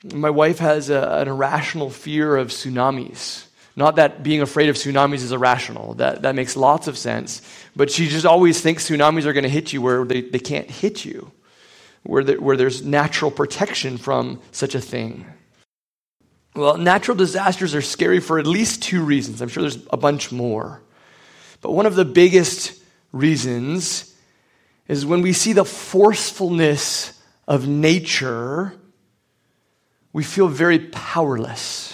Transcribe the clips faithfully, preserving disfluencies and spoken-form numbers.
My wife has a, an irrational fear of tsunamis. Not that being afraid of tsunamis is irrational. That, that makes lots of sense. But she just always thinks tsunamis are going to hit you where they, they can't hit you, where, the, where there's natural protection from such a thing. Well, natural disasters are scary for at least two reasons. I'm sure there's a bunch more. But one of the biggest reasons is when we see the forcefulness of nature, we feel very powerless.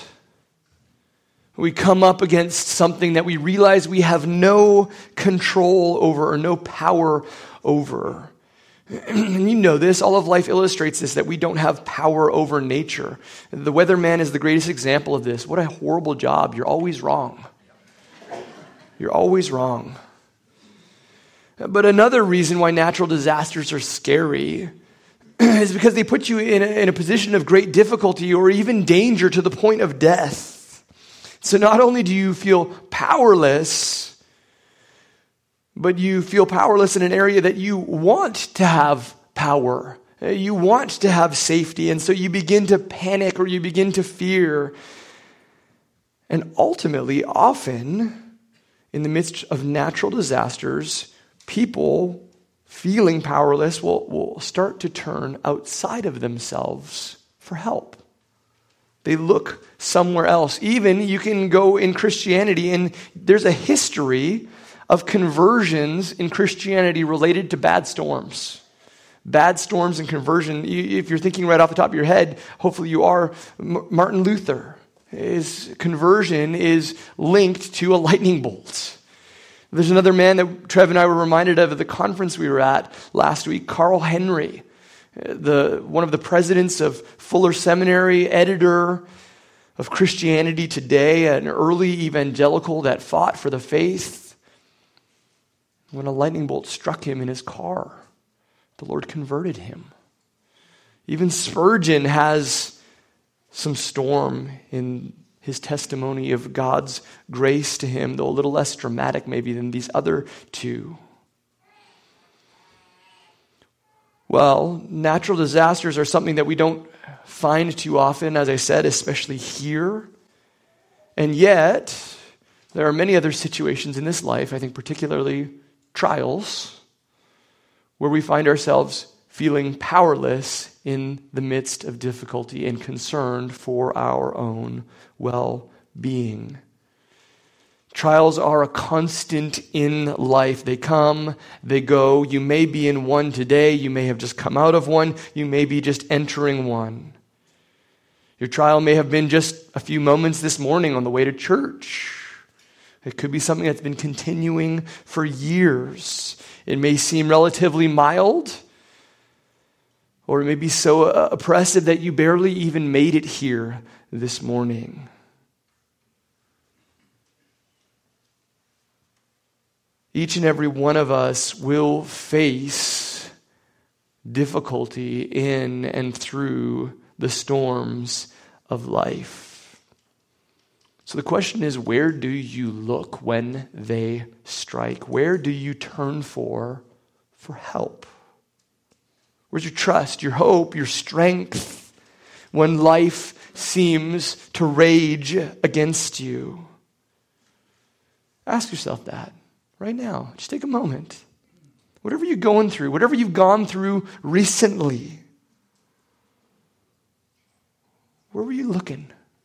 We come up against something that we realize we have no control over or no power over. And you know this, all of life illustrates this, that we don't have power over nature. The weatherman is the greatest example of this. What a horrible job. You're always wrong. You're always wrong. But another reason why natural disasters are scary is because they put you in a, in a position of great difficulty or even danger to the point of death. So not only do you feel powerless, but you feel powerless in an area that you want to have power. You want to have safety, and so you begin to panic or you begin to fear. And ultimately, often, in the midst of natural disasters, people feeling powerless will, will start to turn outside of themselves for help. They look somewhere else. Even you can go in Christianity, and there's a history of conversions in Christianity related to bad storms. Bad storms and conversion. If you're thinking right off the top of your head, hopefully you are, Martin Luther. His conversion is linked to a lightning bolt. There's another man that Trev and I were reminded of at the conference we were at last week, Carl Henry. The, one of the presidents of Fuller Seminary, editor of Christianity Today, an early evangelical that fought for the faith. When a lightning bolt struck him in his car, the Lord converted him. Even Spurgeon has some storm in his testimony of God's grace to him, though a little less dramatic maybe than these other two. Well, natural disasters are something that we don't find too often, as I said, especially here. And yet, there are many other situations in this life, I think particularly trials, where we find ourselves feeling powerless in the midst of difficulty and concerned for our own well-being. Trials are a constant in life. They come, they go. You may be in one today. You may have just come out of one. You may be just entering one. Your trial may have been just a few moments this morning on the way to church. It could be something that's been continuing for years. It may seem relatively mild, or it may be so oppressive that you barely even made it here this morning. Each and every one of us will face difficulty in and through the storms of life. So the question is, where do you look when they strike? Where do you turn for for help? Where's your trust, your hope, your strength when life seems to rage against you? Ask yourself that. Right now, just take a moment. Whatever you're going through, whatever you've gone through recently, where were you looking?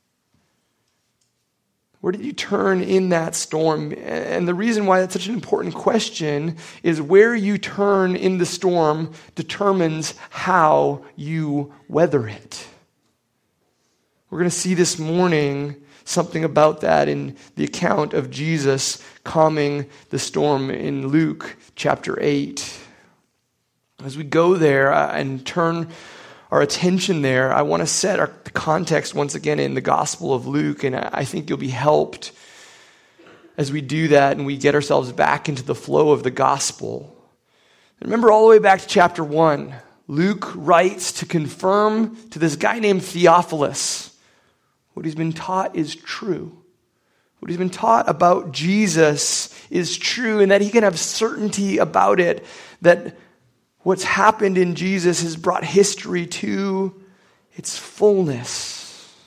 Where did you turn in that storm? And the reason why that's such an important question is where you turn in the storm determines how you weather it. We're going to see this morning something about that in the account of Jesus calming the storm in Luke chapter eight. As we go there and turn our attention there, I want to set our context once again in the Gospel of Luke, and I think you'll be helped as we do that and we get ourselves back into the flow of the Gospel. Remember all the way back to chapter one, Luke writes to confirm to this guy named Theophilus what he's been taught is true. What he's been taught about Jesus is true, and that he can have certainty about it, that what's happened in Jesus has brought history to It's fullness.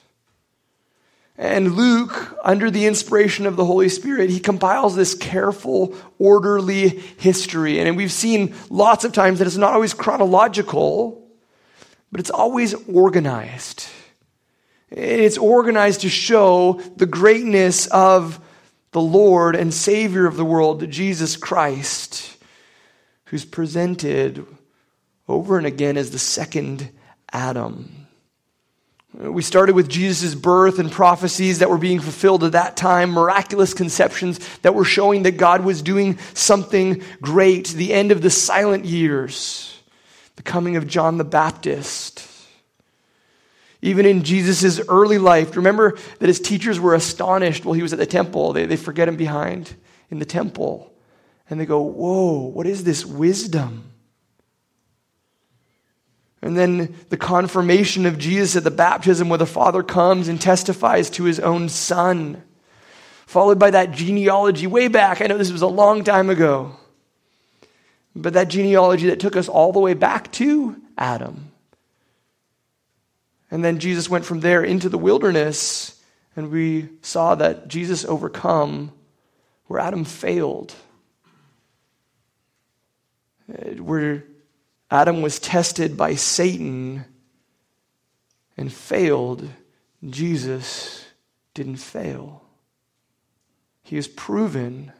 And Luke, under the inspiration of the Holy Spirit, he compiles this careful, orderly history. And we've seen lots of times that it's not always chronological, but it's always organized. It's organized to show the greatness of the Lord and Savior of the world, Jesus Christ, who's presented over and again as the second Adam. We started with Jesus' birth and prophecies that were being fulfilled at that time, miraculous conceptions that were showing that God was doing something great, the end of the silent years, the coming of John the Baptist. Even in Jesus' early life, remember that his teachers were astonished while he was at the temple. They, they forget him behind in the temple. And they go, whoa, what is this wisdom? And then the confirmation of Jesus at the baptism where the Father comes and testifies to his own Son. Followed by that genealogy way back. I know this was a long time ago. But that genealogy that took us all the way back to Adam. And then Jesus went from there into the wilderness. And we saw that Jesus overcome where Adam failed. Where Adam was tested by Satan and failed. Jesus didn't fail. He is proven.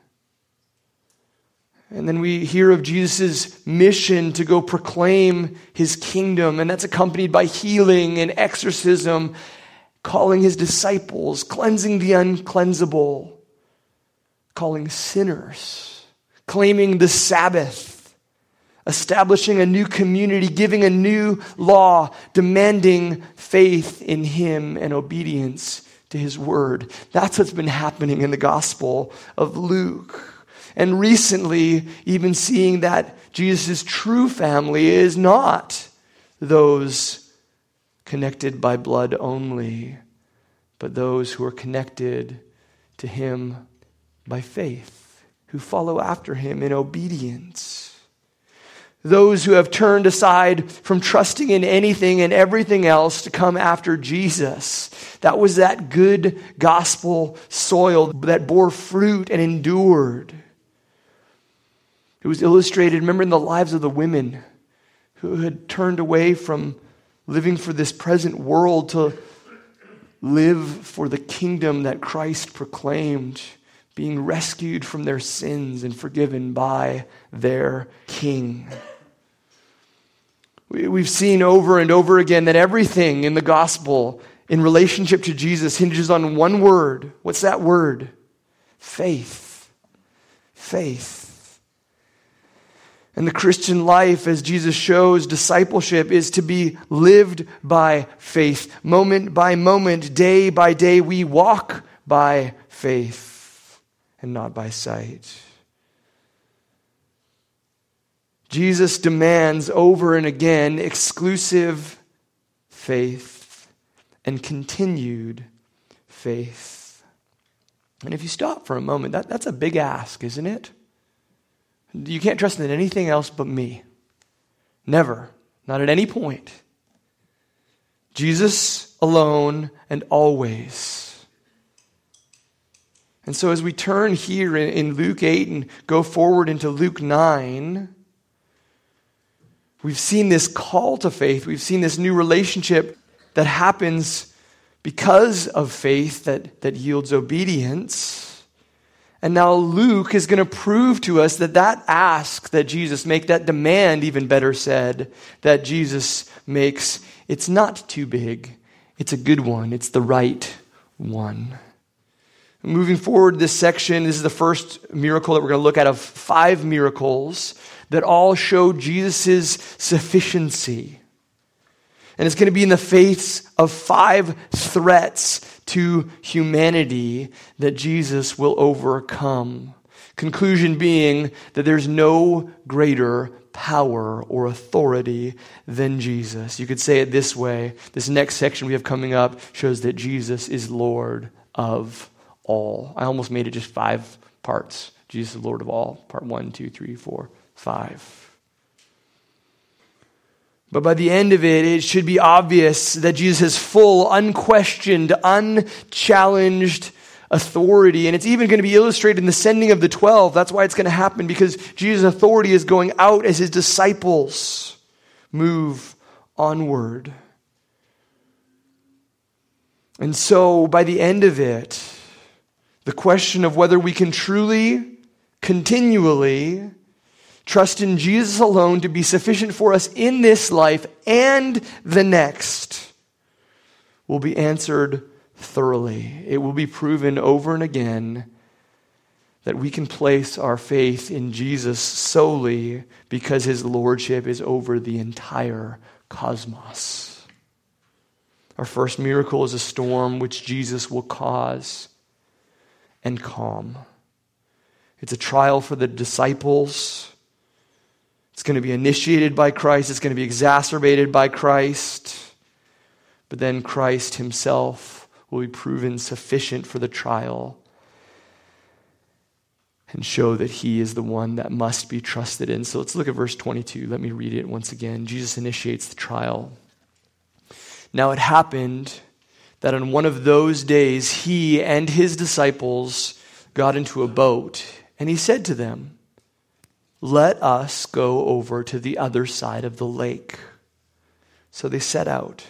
And then we hear of Jesus' mission to go proclaim his kingdom, and that's accompanied by healing and exorcism, calling his disciples, cleansing the uncleansable, calling sinners, claiming the Sabbath, establishing a new community, giving a new law, demanding faith in him and obedience to his word. That's what's been happening in the Gospel of Luke. And recently, even seeing that Jesus' true family is not those connected by blood only, but those who are connected to him by faith, who follow after him in obedience. Those who have turned aside from trusting in anything and everything else to come after Jesus. That was that good gospel soil that bore fruit and endured. It was illustrated, remember, in the lives of the women who had turned away from living for this present world to live for the kingdom that Christ proclaimed, being rescued from their sins and forgiven by their King. We've seen over and over again that everything in the gospel in relationship to Jesus hinges on one word. What's that word? Faith. Faith. And the Christian life, as Jesus shows, discipleship is to be lived by faith. Moment by moment, day by day, we walk by faith and not by sight. Jesus demands over and again exclusive faith and continued faith. And if you stop for a moment, that, that's a big ask, isn't it? You can't trust in anything else but me. Never. Not at any point. Jesus alone and always. And so as we turn here in, in Luke eight and go forward into Luke nine, we've seen this call to faith. We've seen this new relationship that happens because of faith that, that yields obedience. And now Luke is going to prove to us that that ask that Jesus makes, that demand, even better said, that Jesus makes, it's not too big. It's a good one. It's the right one. Moving forward, this section, this is the first miracle that we're going to look at of five miracles that all show Jesus' sufficiency. And it's going to be in the face of five threats to humanity that Jesus will overcome. Conclusion being that there's no greater power or authority than Jesus. You could say it this way. This next section we have coming up shows that Jesus is Lord of all. I almost made it just five parts. Jesus is Lord of all. Part one, two, three, four, five. But by the end of it, it should be obvious that Jesus has full, unquestioned, unchallenged authority. And it's even going to be illustrated in the sending of the twelve. That's why it's going to happen, because Jesus' authority is going out as his disciples move onward. And so by the end of it, the question of whether we can truly, continually trust in Jesus alone to be sufficient for us in this life and the next will be answered thoroughly. It will be proven over and again that we can place our faith in Jesus solely because his lordship is over the entire cosmos. Our first miracle is a storm which Jesus will cause and calm. It's a trial for the disciples. It's going to be initiated by Christ. It's going to be exacerbated by Christ. But then Christ himself will be proven sufficient for the trial and show that he is the one that must be trusted in. So let's look at verse twenty-two. Let me read it once again. Jesus initiates the trial. Now it happened that on one of those days he and his disciples got into a boat, and he said to them, "Let us go over to the other side of the lake." So they set out.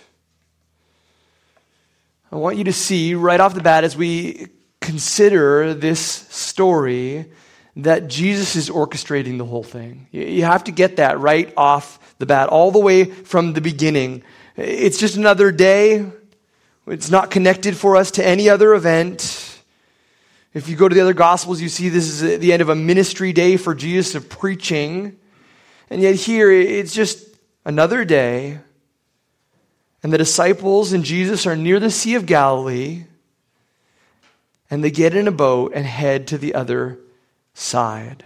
I want you to see right off the bat as we consider this story that Jesus is orchestrating the whole thing. You have to get that right off the bat, all the way from the beginning. It's just another day. It's not connected for us to any other event. If you go to the other Gospels, you see this is the end of a ministry day for Jesus of preaching. And yet here, it's just another day. And the disciples and Jesus are near the Sea of Galilee. And they get in a boat and head to the other side.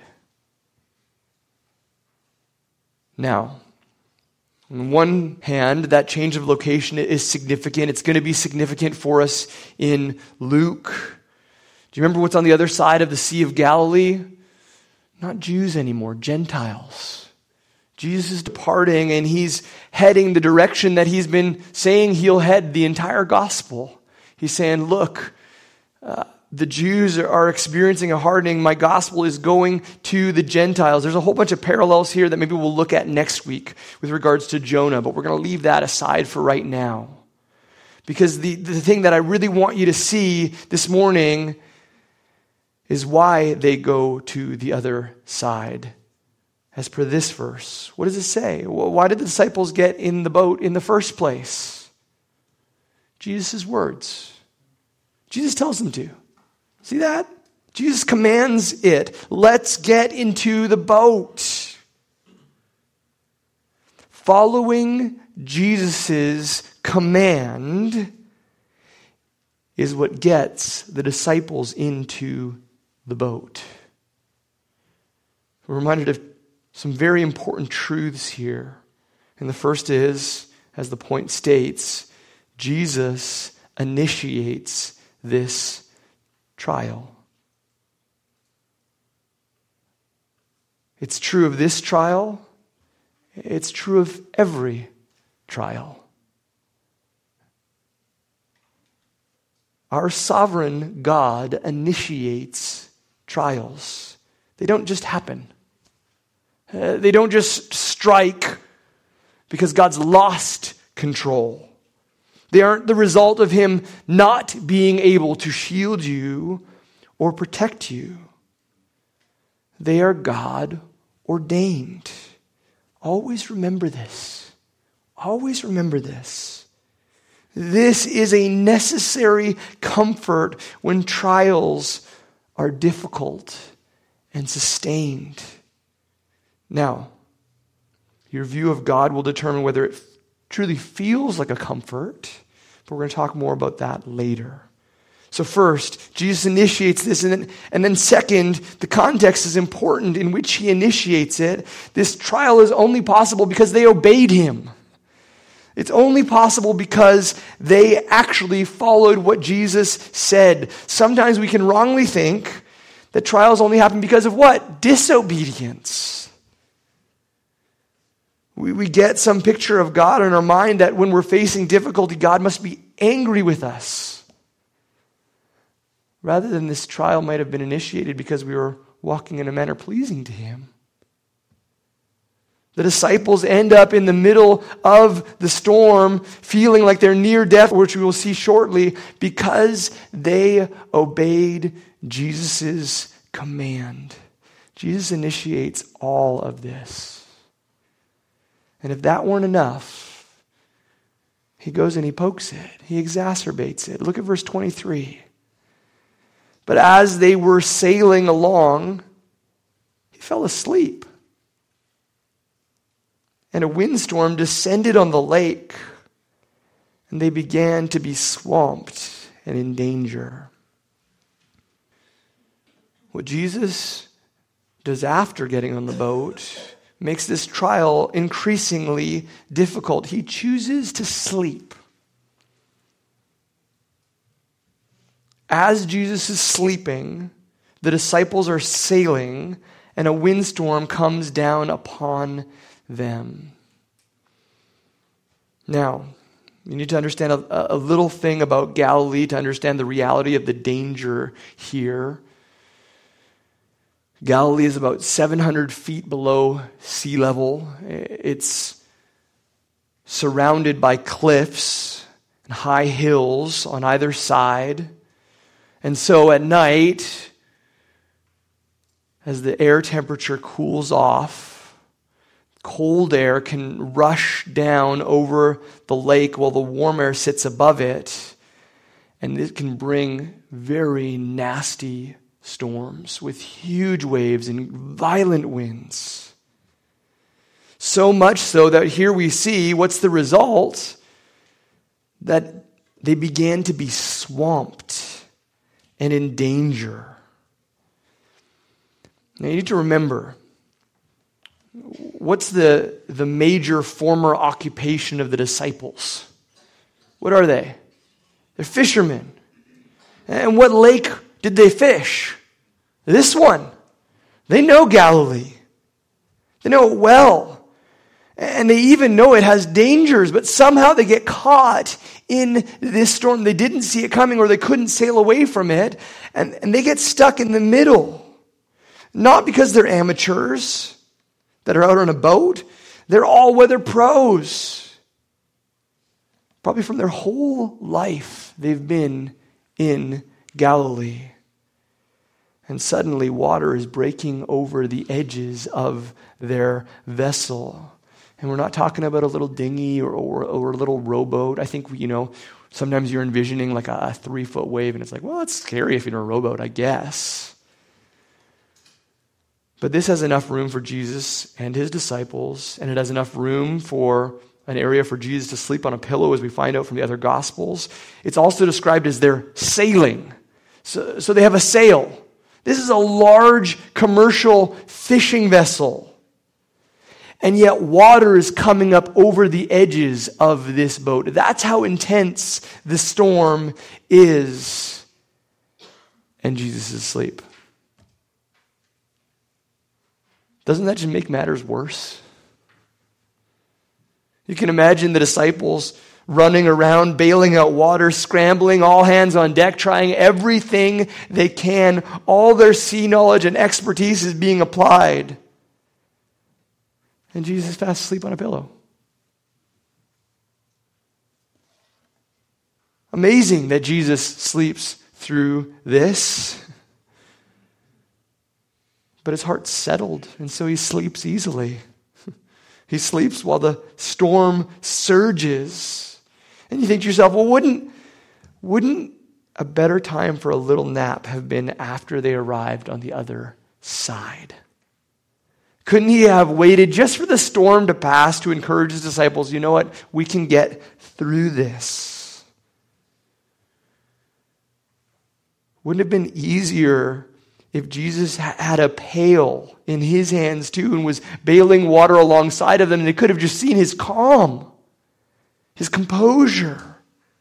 Now, on one hand, that change of location is significant. It's going to be significant for us in Luke. Do you remember what's on the other side of the Sea of Galilee? Not Jews anymore, Gentiles. Jesus is departing and he's heading the direction that he's been saying he'll head the entire gospel. He's saying, look, uh, the Jews are experiencing a hardening. My gospel is going to the Gentiles. There's a whole bunch of parallels here that maybe we'll look at next week with regards to Jonah, but we're going to leave that aside for right now. Because the, the thing that I really want you to see this morning is why they go to the other side. As per this verse, what does it say? Why did the disciples get in the boat in the first place? Jesus' words. Jesus tells them to. See that? Jesus commands it. Let's get into the boat. Following Jesus' command is what gets the disciples into the boat. We're reminded of some very important truths here. And the first is, as the point states, Jesus initiates this trial. It's true of this trial. It's true of every trial. Our sovereign God initiates trials. They don't just happen. Uh, they don't just strike because God's lost control. They aren't the result of him not being able to shield you or protect you. They are God ordained. Always remember this. Always remember this. This is a necessary comfort when trials are difficult and sustained. Now, your view of God will determine whether it truly feels like a comfort, but we're going to talk more about that later. So first, Jesus initiates this, and then, and then second, the context is important in which he initiates it. This trial is only possible because they obeyed him. It's only possible because they actually followed what Jesus said. Sometimes we can wrongly think that trials only happen because of what? Disobedience. We, we get some picture of God in our mind that when we're facing difficulty, God must be angry with us. Rather than this trial might have been initiated because we were walking in a manner pleasing to him. The disciples end up in the middle of the storm, feeling like they're near death, which we will see shortly, because they obeyed Jesus' command. Jesus initiates all of this. And if that weren't enough, he goes and he pokes it. He exacerbates it. Look at verse twenty-three. But as they were sailing along, he fell asleep. And a windstorm descended on the lake, and they began to be swamped and in danger. What Jesus does after getting on the boat makes this trial increasingly difficult. He chooses to sleep. As Jesus is sleeping, the disciples are sailing, and a windstorm comes down upon them. Now, you need to understand a, a little thing about Galilee to understand the reality of the danger here. Galilee is about seven hundred feet below sea level. It's surrounded by cliffs and high hills on either side. And so at night, as the air temperature cools off, cold air can rush down over the lake while the warm air sits above it. And it can bring very nasty storms with huge waves and violent winds. So much so that here we see what's the result? That they began to be swamped and in danger. Now you need to remember, what's the, the major former occupation of the disciples? What are they? They're fishermen. And what lake did they fish? This one. They know Galilee. They know it well. And they even know it has dangers, but somehow they get caught in this storm. They didn't see it coming, or they couldn't sail away from it. And, and they get stuck in the middle. Not because they're amateurs that are out on a boat. They're all-weather pros. Probably from their whole life, they've been in Galilee. And suddenly water is breaking over the edges of their vessel. And we're not talking about a little dinghy or, or, or a little rowboat. I think, you know, sometimes you're envisioning like a, a three-foot wave, and it's like, well, it's scary if you're in a rowboat, I guess. But this has enough room for Jesus and his disciples, and it has enough room for an area for Jesus to sleep on a pillow, as we find out from the other Gospels. It's also described as they're sailing. So, so they have a sail. This is a large commercial fishing vessel. And yet water is coming up over the edges of this boat. That's how intense the storm is. And Jesus is asleep. Doesn't that just make matters worse? You can imagine the disciples running around, bailing out water, scrambling, all hands on deck, trying everything they can. All their sea knowledge and expertise is being applied. And Jesus is fast asleep on a pillow. Amazing that Jesus sleeps through this. But his heart's settled, and so he sleeps easily. He sleeps while the storm surges. And you think to yourself, well, wouldn't, wouldn't a better time for a little nap have been after they arrived on the other side? Couldn't he have waited just for the storm to pass to encourage his disciples, you know what, we can get through this? Wouldn't it have been easier if Jesus had a pail in his hands too and was bailing water alongside of them, and they could have just seen his calm, his composure?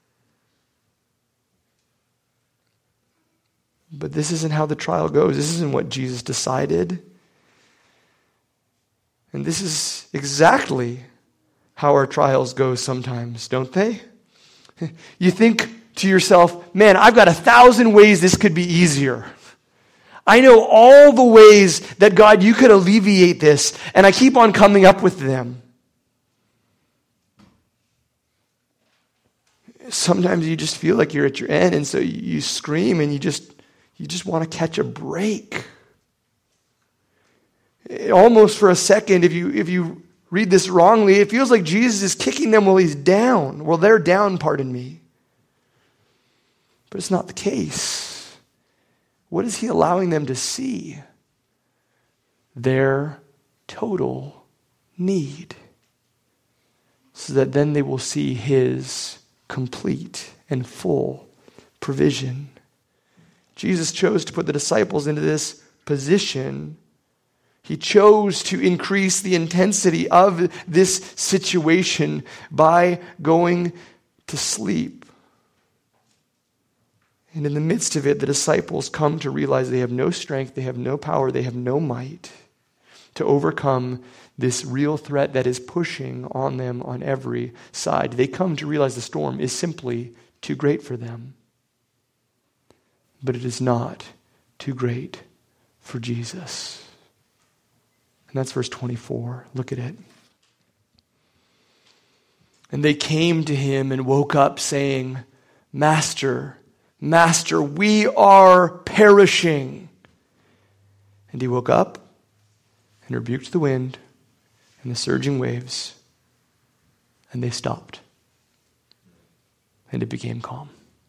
But this isn't how the trial goes. This isn't what Jesus decided. And this is exactly how our trials go sometimes, don't they? You think to yourself, man, I've got a thousand ways this could be easier. I know all the ways that, God, you could alleviate this, and I keep on coming up with them. Sometimes you just feel like you're at your end, and so you scream and you just you just want to catch a break. Almost for a second, if you if you read this wrongly, it feels like Jesus is kicking them while he's down. Well, they're down, pardon me. But it's not the case. What is he allowing them to see? Their total need. So that then they will see his complete and full provision. Jesus chose to put the disciples into this position. He chose to increase the intensity of this situation by going to sleep. And in the midst of it, the disciples come to realize they have no strength, they have no power, they have no might to overcome this real threat that is pushing on them on every side. They come to realize the storm is simply too great for them. But it is not too great for Jesus. And that's verse twenty-four. Look at it. And they came to him and woke up saying, Master, Master, we are perishing. And he woke up and rebuked the wind and the surging waves, and they stopped. And it became calm.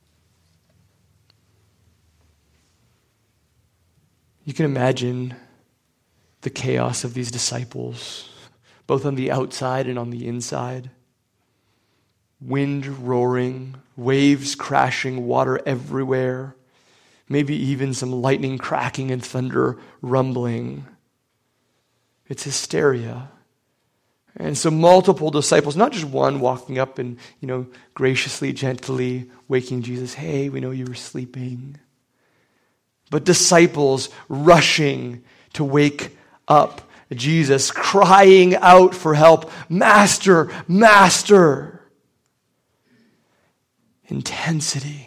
You can imagine the chaos of these disciples, both on the outside and on the inside. Wind roaring, waves crashing, water everywhere, maybe even some lightning cracking and thunder rumbling. It's hysteria. And so multiple disciples, not just one walking up and, you know, graciously, gently waking Jesus, hey, we know you were sleeping. But disciples rushing to wake up Jesus, crying out for help. Master, Master. Intensity.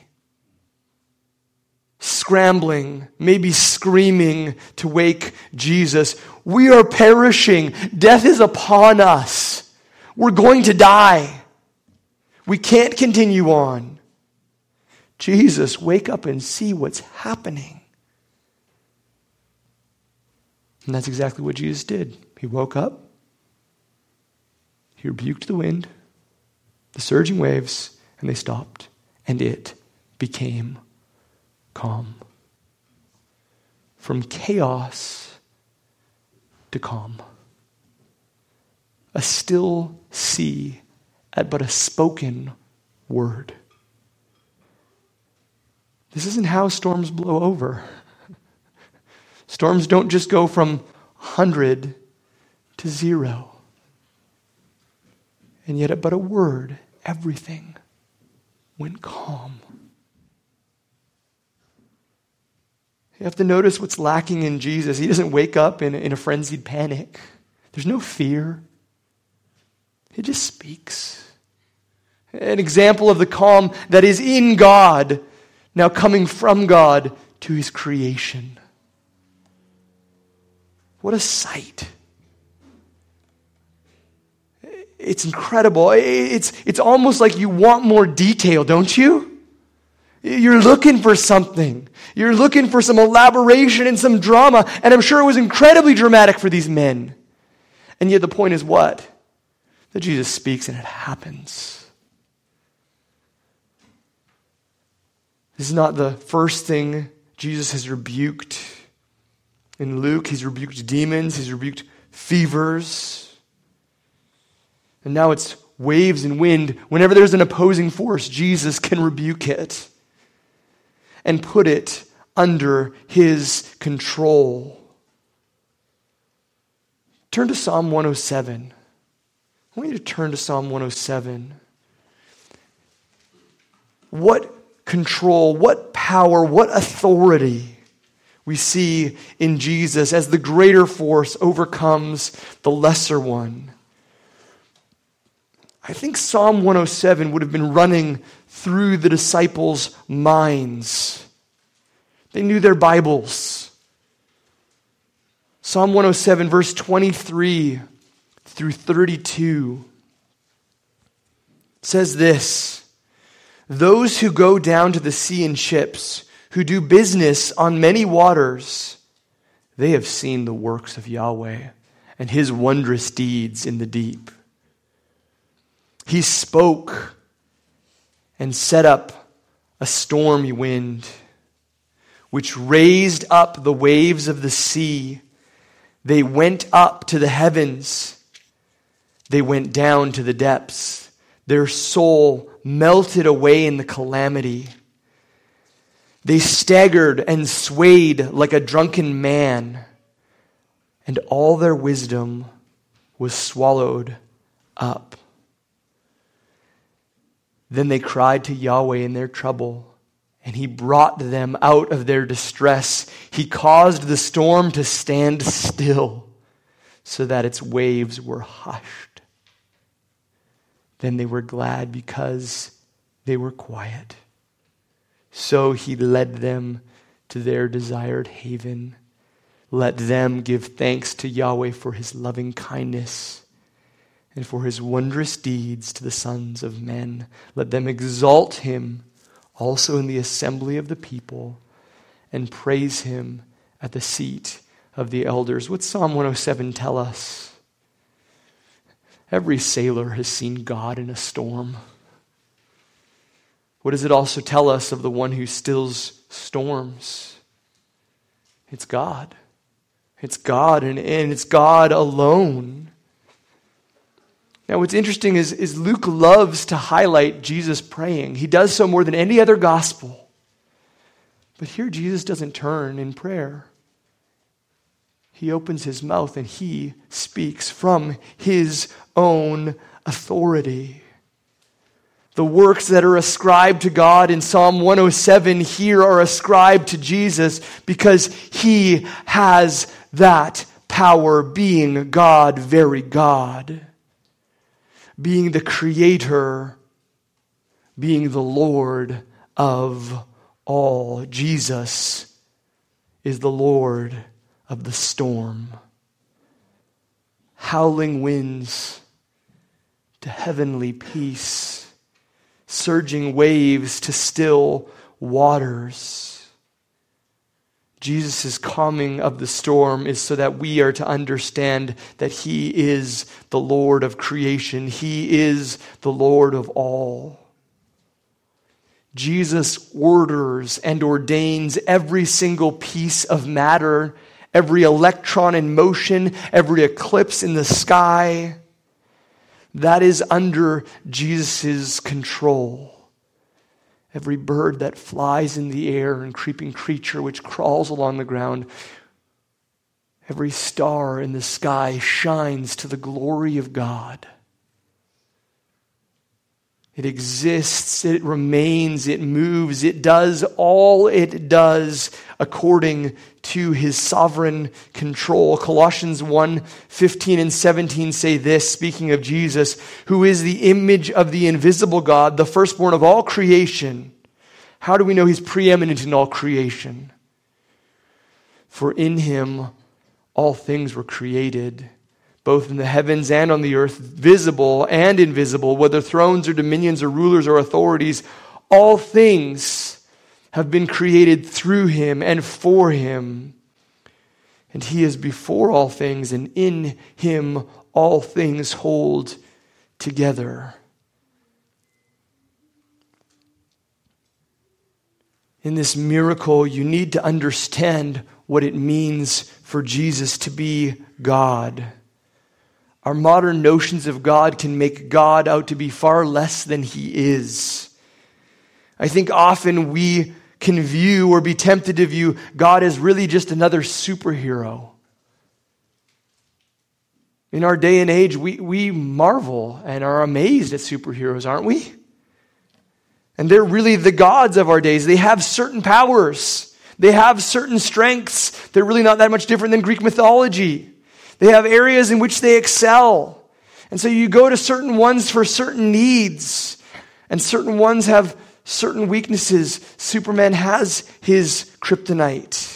Scrambling, maybe screaming to wake Jesus. We are perishing. Death is upon us. We're going to die. We can't continue on. Jesus, wake up and see what's happening. And that's exactly what Jesus did. He woke up. He rebuked the wind, the surging waves, and they stopped. And it became calm. From chaos to calm. A still sea at but a spoken word. This isn't how storms blow over. Storms don't just go from one hundred to zero. And yet at but a word, everything went calm. You have to notice what's lacking in Jesus. He doesn't wake up in, in a frenzied panic. There's no fear. He just speaks. An example of the calm that is in God, now coming from God to his creation. What a sight. It's incredible. It's, it's almost like you want more detail, don't you? You're looking for something. You're looking for some elaboration and some drama. And I'm sure it was incredibly dramatic for these men. And yet the point is what? That Jesus speaks and it happens. This is not the first thing Jesus has rebuked. In Luke, he's rebuked demons, he's rebuked fevers. And now it's waves and wind. Whenever there's an opposing force, Jesus can rebuke it and put it under his control. Turn to Psalm one oh seven. I want you to turn to Psalm one oh seven. What control, what power, what authority, we see in Jesus as the greater force overcomes the lesser one. I think Psalm one oh seven would have been running through the disciples' minds. They knew their Bibles. Psalm one oh seven, verse twenty-three through thirty-two says this: "Those who go down to the sea in ships, who do business on many waters, they have seen the works of Yahweh and his wondrous deeds in the deep. He spoke and set up a stormy wind, which raised up the waves of the sea. They went up to the heavens. They went down to the depths. Their soul melted away in the calamity. They staggered and swayed like a drunken man, and all their wisdom was swallowed up. Then they cried to Yahweh in their trouble, and he brought them out of their distress. He caused the storm to stand still, so that its waves were hushed. Then they were glad because they were quiet. So he led them to their desired haven. Let them give thanks to Yahweh for his loving kindness and for his wondrous deeds to the sons of men. Let them exalt him also in the assembly of the people and praise him at the seat of the elders." What's Psalm one oh seven tell us? Every sailor has seen God in a storm. What does it also tell us of the one who stills storms? It's God. It's God, and, and it's God alone. Now, what's interesting is, is Luke loves to highlight Jesus praying. He does so more than any other gospel. But here Jesus doesn't turn in prayer. He opens his mouth and he speaks from his own authority. The works that are ascribed to God in Psalm one oh seven here are ascribed to Jesus because he has that power, being God, very God. Being the creator, being the Lord of all. Jesus is the Lord of the storm. Howling winds to heavenly peace, surging waves to still waters. Jesus' calming of the storm is so that we are to understand that he is the Lord of creation. He is the Lord of all. Jesus orders and ordains every single piece of matter, every electron in motion, every eclipse in the sky. That is under Jesus' control. Every bird that flies in the air and creeping creature which crawls along the ground, every star in the sky shines to the glory of God. It exists, it remains, it moves, it does all it does according to his sovereign control. Colossians one fifteen and seventeen say this, speaking of Jesus, who is the image of the invisible God, the firstborn of all creation. How do we know he's preeminent in all creation? For in him all things were created, both in the heavens and on the earth, visible and invisible, whether thrones or dominions or rulers or authorities, all things have been created through him and for him. And he is before all things, and in him all things hold together. In this miracle, you need to understand what it means for Jesus to be God. Our modern notions of God can make God out to be far less than he is. I think often we can view or be tempted to view God as really just another superhero. In our day and age, we, we marvel and are amazed at superheroes, aren't we? And they're really the gods of our days. They have certain powers. They have certain strengths. They're really not that much different than Greek mythology. They have areas in which they excel. And so you go to certain ones for certain needs. And certain ones have certain weaknesses. Superman has his kryptonite.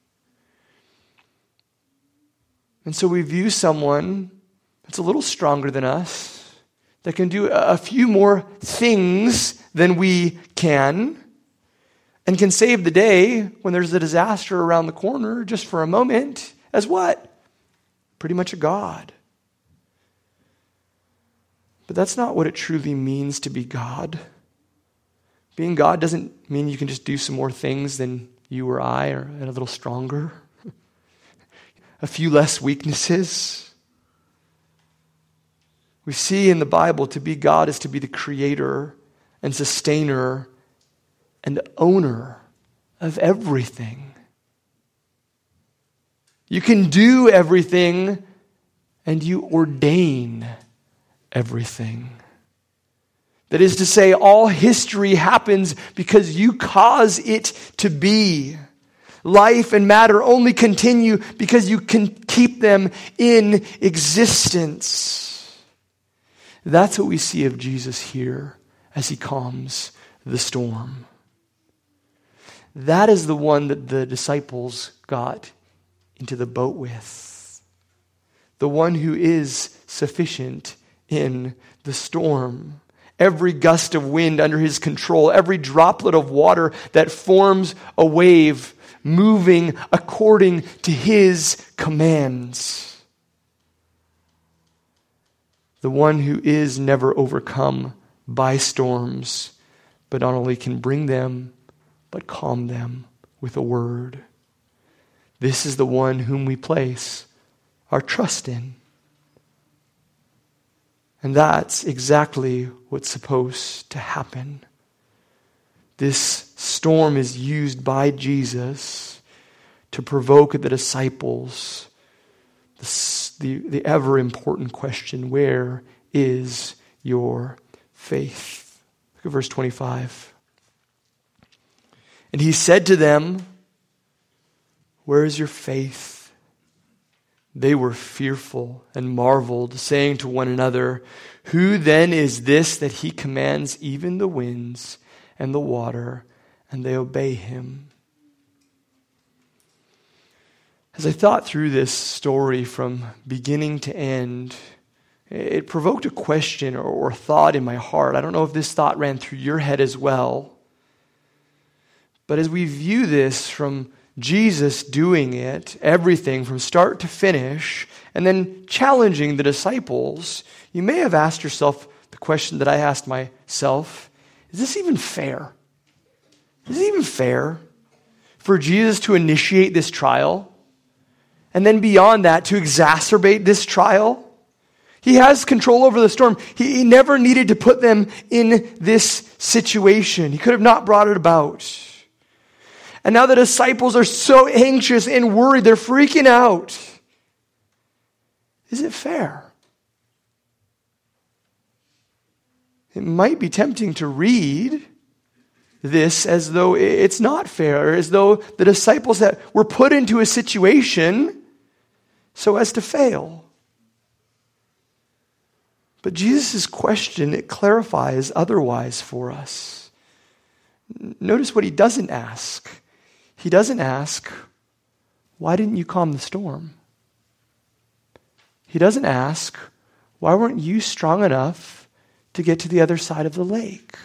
And so we view someone that's a little stronger than us, that can do a few more things than we can, and can save the day when there's a disaster around the corner just for a moment, as what? Pretty much a god. But that's not what it truly means to be God. Being God doesn't mean you can just do some more things than you or I, or and a little stronger. A few less weaknesses. We see in the Bible to be God is to be the creator and sustainer and owner of everything. You can do everything and you ordain everything. That is to say, all history happens because you cause it to be. Life and matter only continue because you can keep them in existence. That's what we see of Jesus here as he calms the storm. That is the one that the disciples got into the boat with. The one who is sufficient in the storm. Every gust of wind under his control, every droplet of water that forms a wave, moving according to his commands. The one who is never overcome by storms, but not only can bring them, but calm them with a word. This is the one whom we place our trust in. And that's exactly what's supposed to happen. This storm is used by Jesus to provoke the disciples the, the, the ever important question, where is your faith? Look at verse twenty-five. And he said to them, where is your faith? They were fearful and marveled, saying to one another, who then is this that he commands even the winds and the water, and they obey him? As I thought through this story from beginning to end, it provoked a question or thought in my heart. I don't know if this thought ran through your head as well. But as we view this from Jesus doing it, everything from start to finish, and then challenging the disciples, you may have asked yourself the question that I asked myself: is this even fair? Is it even fair for Jesus to initiate this trial? And then beyond that, to exacerbate this trial? He has control over the storm. He, he never needed to put them in this situation. He could have not brought it about. And now the disciples are so anxious and worried. They're freaking out. Is it fair? It might be tempting to read this as though it's not fair, as though the disciples that were put into a situation so as to fail. But Jesus' question, it clarifies otherwise for us. Notice what he doesn't ask. He doesn't ask, why didn't you calm the storm? He doesn't ask, why weren't you strong enough to get to the other side of the lake?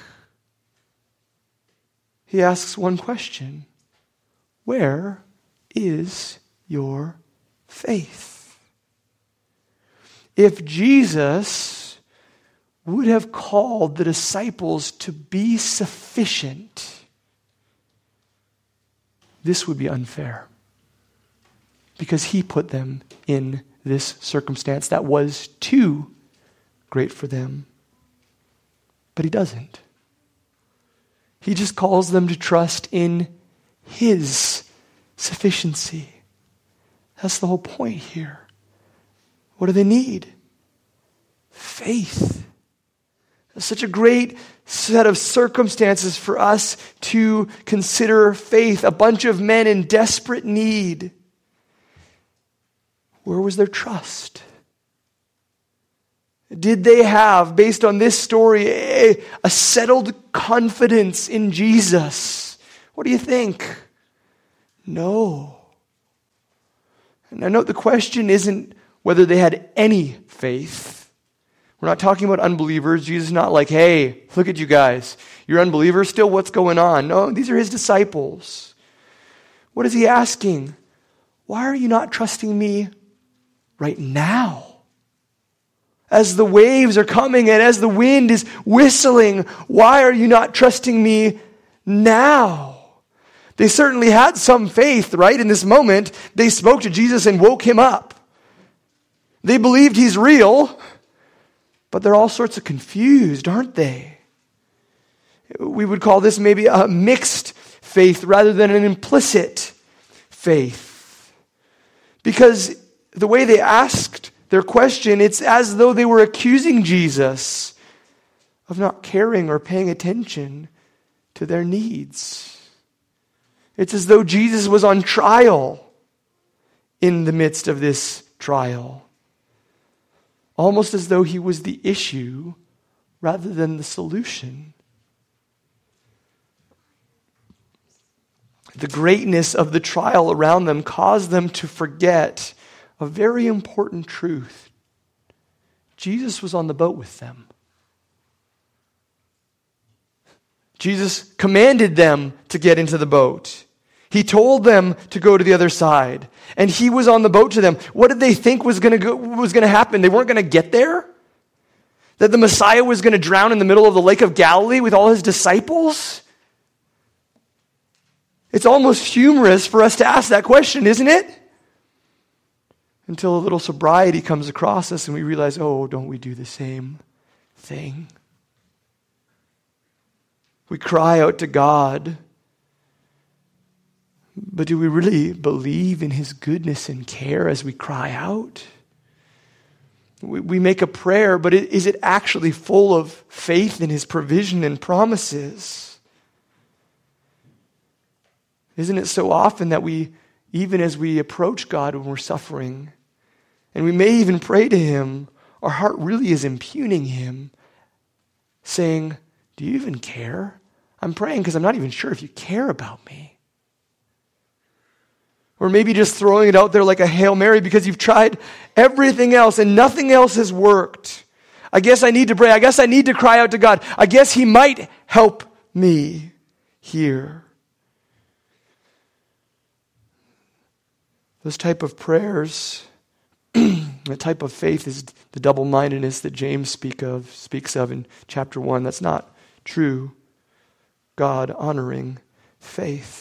He asks one question: where is your faith? If Jesus would have called the disciples to be sufficient, this would be unfair, because he put them in this circumstance that was too great for them. But he doesn't. He just calls them to trust in his sufficiency. That's the whole point here. What do they need? Faith. Such a great set of circumstances for us to consider faith. A bunch of men in desperate need. Where was their trust? Did they have, based on this story, a, a settled confidence in Jesus? What do you think? No. And I note the question isn't whether they had any faith. We're not talking about unbelievers. Jesus is not like, hey, look at you guys. You're unbelievers still? What's going on? No, these are his disciples. What is he asking? Why are you not trusting me right now? As the waves are coming and as the wind is whistling, why are you not trusting me now? They certainly had some faith, right? In this moment, they spoke to Jesus and woke him up. They believed he's real. But they're all sorts of confused, aren't they? We would call this maybe a mixed faith rather than an implicit faith. Because the way they asked their question, it's as though they were accusing Jesus of not caring or paying attention to their needs. It's as though Jesus was on trial in the midst of this trial. Almost as though he was the issue rather than the solution. The greatness of the trial around them caused them to forget a very important truth. Jesus was on the boat with them. Jesus commanded them to get into the boat. He told them to go to the other side. And he was on the boat to them. What did they think was going to go, was going to happen? They weren't going to get there? That the Messiah was going to drown in the middle of the Lake of Galilee with all his disciples? It's almost humorous for us to ask that question, isn't it? Until a little sobriety comes across us and we realize, oh, don't we do the same thing? We cry out to God. But do we really believe in his goodness and care as we cry out? We, we make a prayer, but it, is it actually full of faith in his provision and promises? Isn't it so often that we, even as we approach God when we're suffering, and we may even pray to him, our heart really is impugning him, saying, do you even care? I'm praying because I'm not even sure if you care about me. Or maybe just throwing it out there like a Hail Mary because you've tried everything else and nothing else has worked. I guess I need to pray. I guess I need to cry out to God. I guess he might help me here. Those type of prayers, the type of faith is the double-mindedness that James speak of, speaks of in chapter one. That's not true God-honoring faith.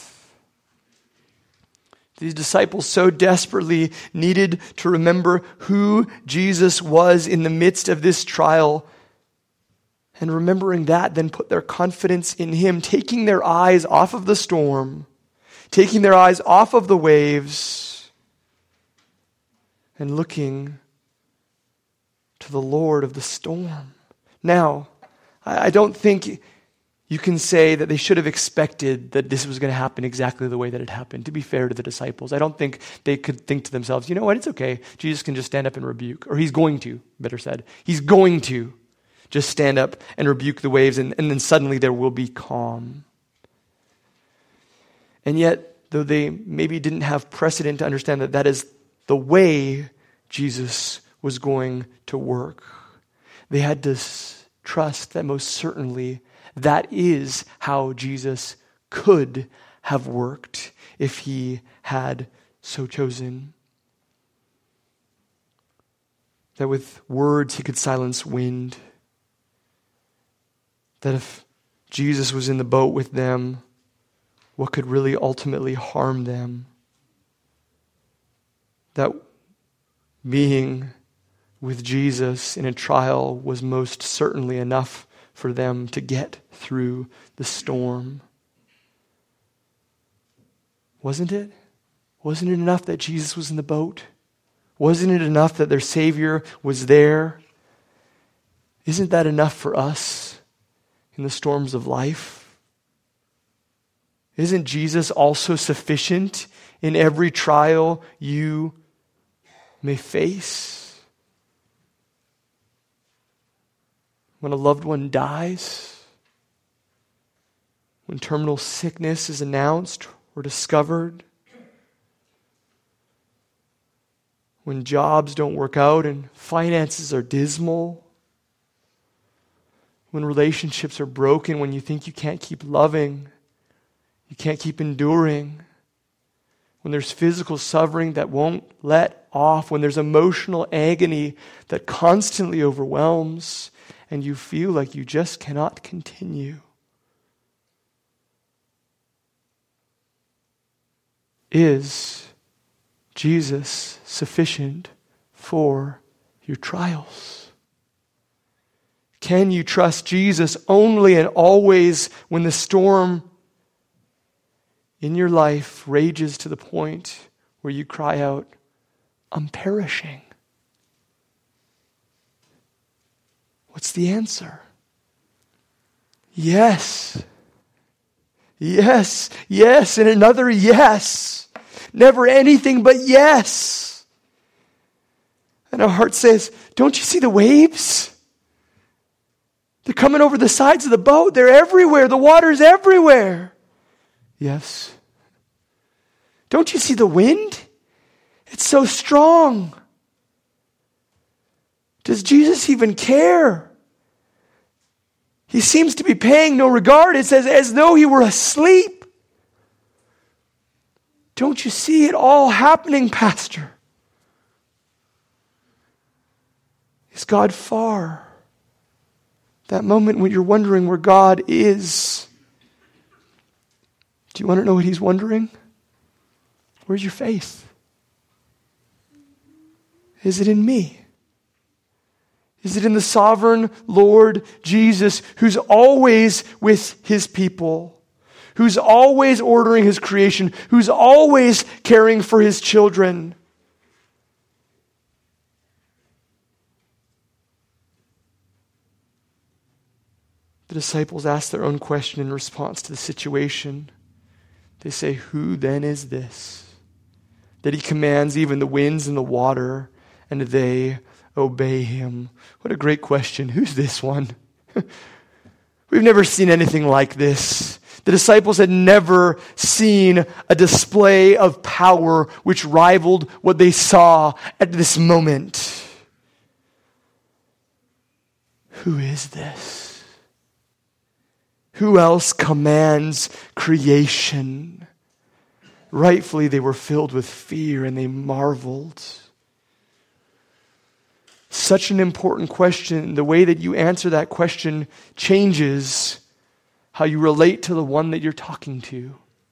These disciples so desperately needed to remember who Jesus was in the midst of this trial. And remembering that, then put their confidence in him, taking their eyes off of the storm, taking their eyes off of the waves, and looking to the Lord of the storm. Now, I don't think you can say that they should have expected that this was going to happen exactly the way that it happened. To be fair to the disciples, I don't think they could think to themselves, you know what, it's okay. Jesus can just stand up and rebuke. Or he's going to, better said. He's going to just stand up and rebuke the waves, and, and then suddenly there will be calm. And yet, though they maybe didn't have precedent to understand that that is the way Jesus was going to work, they had to trust that most certainly that is how Jesus could have worked if he had so chosen. That with words he could silence wind. That if Jesus was in the boat with them, what could really ultimately harm them? That being with Jesus in a trial was most certainly enough for them to get through the storm. Wasn't it? Wasn't it enough that Jesus was in the boat? Wasn't it enough that their Savior was there? Isn't that enough for us? in the storms of life? Isn't Jesus also sufficient in every trial you may face? When a loved one dies, when terminal sickness is announced or discovered, when jobs don't work out and finances are dismal, when relationships are broken, when you think you can't keep loving, you can't keep enduring, when there's physical suffering that won't let off, when there's emotional agony that constantly overwhelms, and you feel like you just cannot continue. Is Jesus sufficient for your trials? Can you trust Jesus only and always when the storm in your life rages to the point where you cry out, I'm perishing? What's the answer? Yes. Yes. Yes. And another yes. Never anything but yes. And our heart says, don't you see the waves? They're coming over the sides of the boat. They're everywhere. The water's everywhere. Yes. Don't you see the wind? It's so strong. Does Jesus even care? He seems to be paying no regard. It says as though he were asleep. Don't you see it all happening, Pastor? Is God far? That moment when you're wondering where God is. Do you want to know what he's wondering? Where's your faith? Is it in me? Is it in the sovereign Lord Jesus, who's always with his people, who's always ordering his creation, who's always caring for his children? The disciples ask their own question in response to the situation. They say, who then is this, that he commands even the winds and the water, and they obey him? What a great question. Who's this one? We've never seen anything like this. The disciples had never seen a display of power which rivaled what they saw at this moment. Who is this? Who else commands creation? Rightfully, they were filled with fear and they marveled. Such an important question. The way that you answer that question changes how you relate to the one that you're talking to.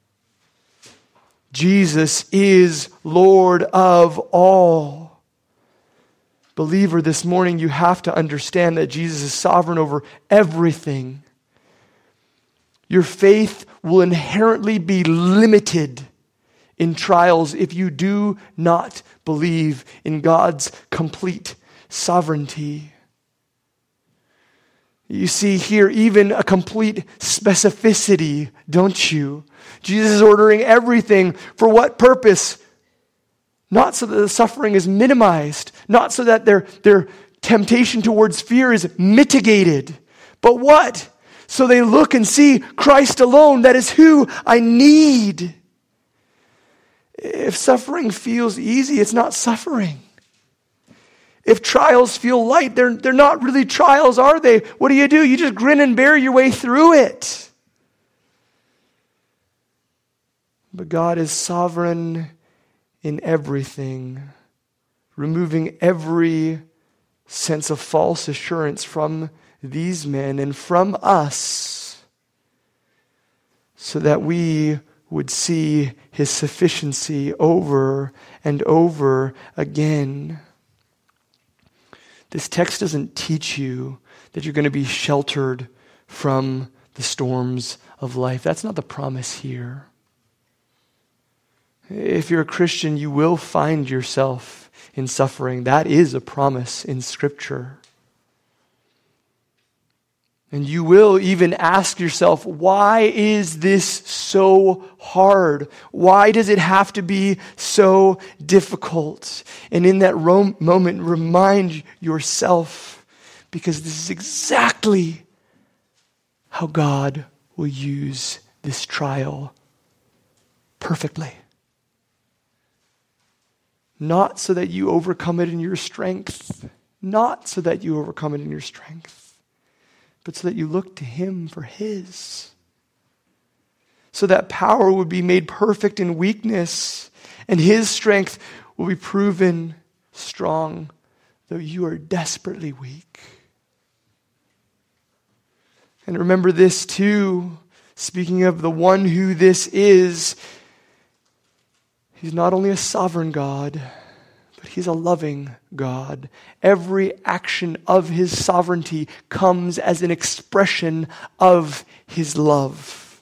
Jesus is Lord of all. Believer, this morning you have to understand that Jesus is sovereign over everything. Your faith will inherently be limited in trials if you do not believe in God's complete sovereignty. You see here even a complete specificity, don't you? Jesus is ordering everything. For what purpose? Not so that the suffering is minimized, not so that their, their temptation towards fear is mitigated, but what? So they look and see Christ alone. That is who I need. If suffering feels easy, it's not suffering. If trials feel light, they're, they're not really trials, are they? What do you do? You just grin and bear your way through it. But God is sovereign in everything, removing every sense of false assurance from these men and from us, so that we would see his sufficiency over and over again. This text doesn't teach you that you're going to be sheltered from the storms of life. That's not the promise here. If you're a Christian, you will find yourself in suffering. That is a promise in Scripture. And you will even ask yourself, why is this so hard? Why does it have to be so difficult? And in that ro- moment, remind yourself, because this is exactly how God will use this trial perfectly. Not so that you overcome it in your strength, not so that you overcome it in your strength, but so that you look to Him for His. So that power would be made perfect in weakness, and His strength will be proven strong, though you are desperately weak. And remember this too, speaking of the one who this is, He's not only a sovereign God, but He's a loving God. Every action of His sovereignty comes as an expression of His love.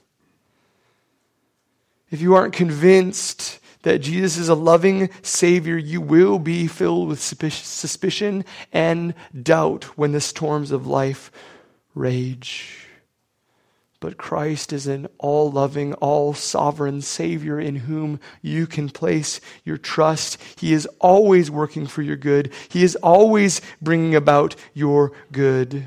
If you aren't convinced that Jesus is a loving Savior, you will be filled with suspicion and doubt when the storms of life rage. But Christ is an all-loving, all-sovereign Savior in whom you can place your trust. He is always working for your good. He is always bringing about your good.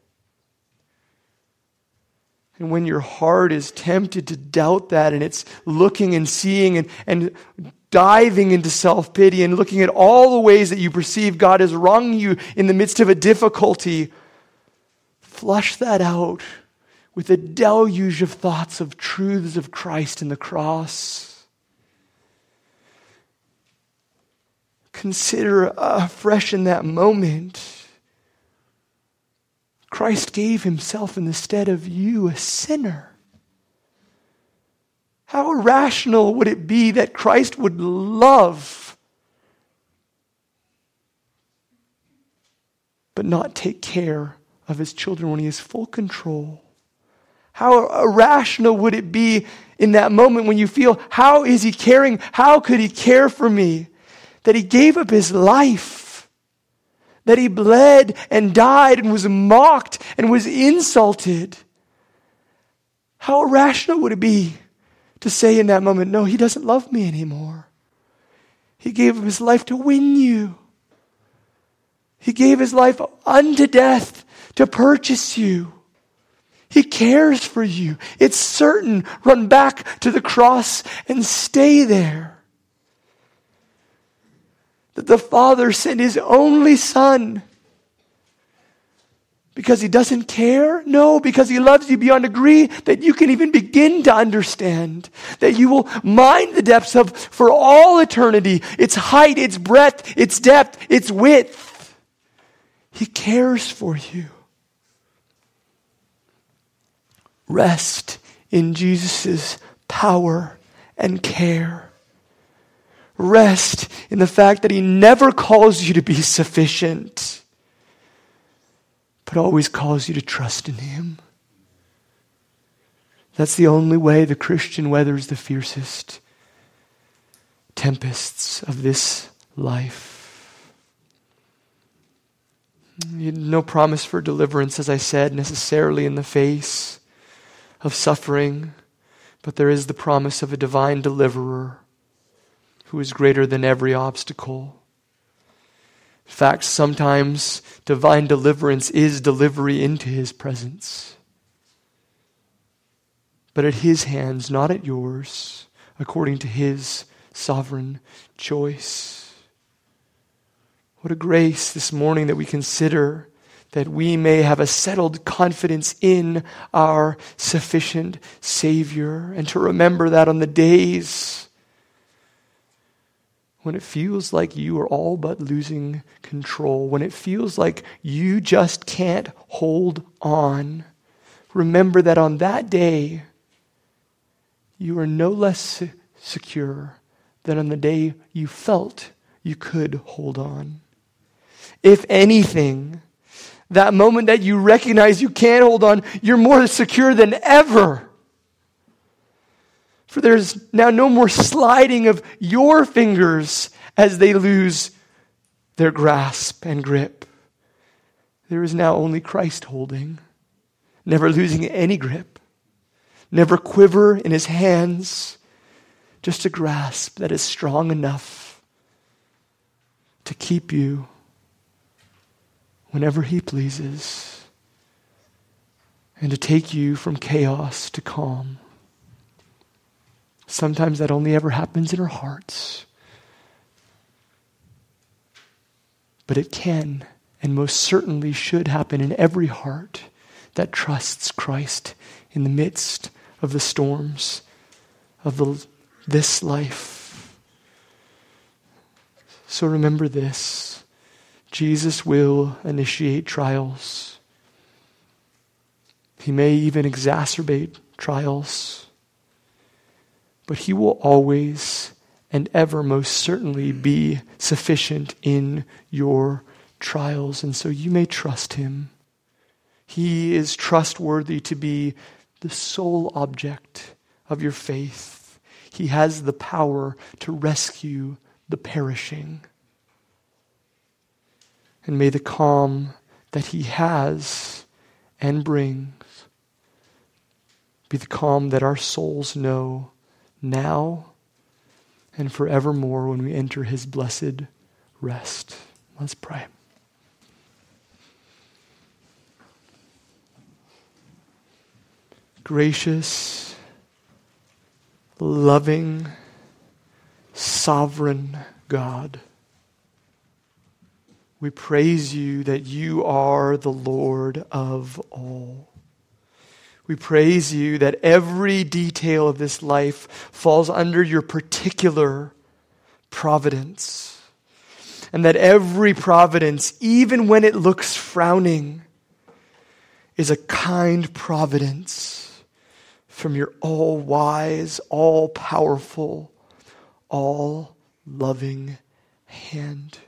And when your heart is tempted to doubt that, and it's looking and seeing and, and diving into self-pity and looking at all the ways that you perceive God has wronged you in the midst of a difficulty, flush that out with a deluge of thoughts of truths of Christ and the cross. Consider afresh in that moment, Christ gave Himself in the stead of you, a sinner. How irrational would it be that Christ would love but not take care of His children when He has full control? How irrational would it be in that moment when you feel, how is He caring? How could He care for me? That He gave up His life. That He bled and died and was mocked and was insulted. How irrational would it be to say in that moment, no, He doesn't love me anymore. He gave up His life to win you. He gave His life unto death to purchase you. He cares for you. It's certain. Run back to the cross and stay there. That the Father sent His only Son because He doesn't care? No, because He loves you beyond degree that you can even begin to understand. That you will mind the depths of for all eternity. Its height, its breadth, its depth, its width. He cares for you. Rest in Jesus' power and care. Rest in the fact that He never calls you to be sufficient, but always calls you to trust in Him. That's the only way the Christian weathers the fiercest tempests of this life. No promise for deliverance, as I said, necessarily in the face of suffering, but there is the promise of a divine deliverer who is greater than every obstacle. In fact, sometimes divine deliverance is delivery into His presence, but at His hands, not at yours, according to His sovereign choice. What a grace this morning that we consider that we may have a settled confidence in our sufficient Savior, and to remember that on the days when it feels like you are all but losing control, when it feels like you just can't hold on, remember that on that day, you are no less secure than on the day you felt you could hold on. If anything, that moment that you recognize you can't hold on, you're more secure than ever. For there's now no more sliding of your fingers as they lose their grasp and grip. There is now only Christ holding. never losing any grip, never quiver in his hands, just a grasp that is strong enough to keep you whenever he pleases and to take you from chaos to calm. Sometimes that only ever happens in our hearts. But it can and most certainly should happen in every heart that trusts Christ in the midst of the storms of the, this life. So remember this. Jesus will initiate trials. He may even exacerbate trials. But he will always and ever most certainly be sufficient in your trials. And so you may trust him. He is trustworthy to be the sole object of your faith. He has the power to rescue the perishing. And may the calm that he has and brings be the calm that our souls know now and forevermore when we enter his blessed rest. Let's pray. Gracious, loving, sovereign God, we praise you that you are the Lord of all. We praise you that every detail of this life falls under your particular providence. And that every providence, even when it looks frowning, is a kind providence from your all-wise, all-powerful, all-loving hand.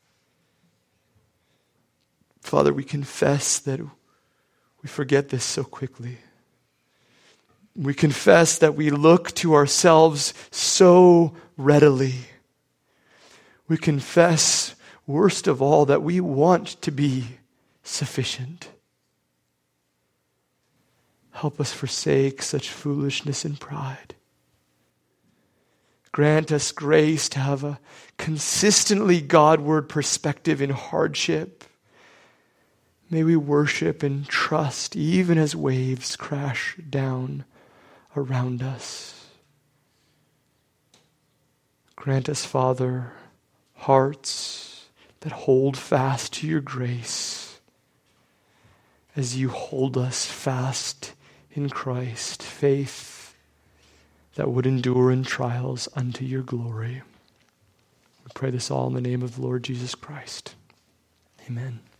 Father, we confess that we forget this so quickly. We confess that we look to ourselves so readily. We confess, worst of all, that we want to be sufficient. Help us forsake such foolishness and pride. Grant us grace to have a consistently Godward perspective in hardship. May we worship and trust even as waves crash down around us. Grant us, Father, hearts that hold fast to your grace as you hold us fast in Christ, faith that would endure in trials unto your glory. We pray this all in the name of the Lord Jesus Christ. Amen.